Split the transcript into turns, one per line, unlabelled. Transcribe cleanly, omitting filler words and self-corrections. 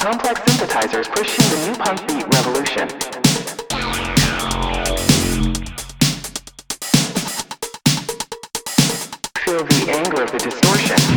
Complex synthesizers pushing the new punk beat revolution. Feel the anger of the distortion.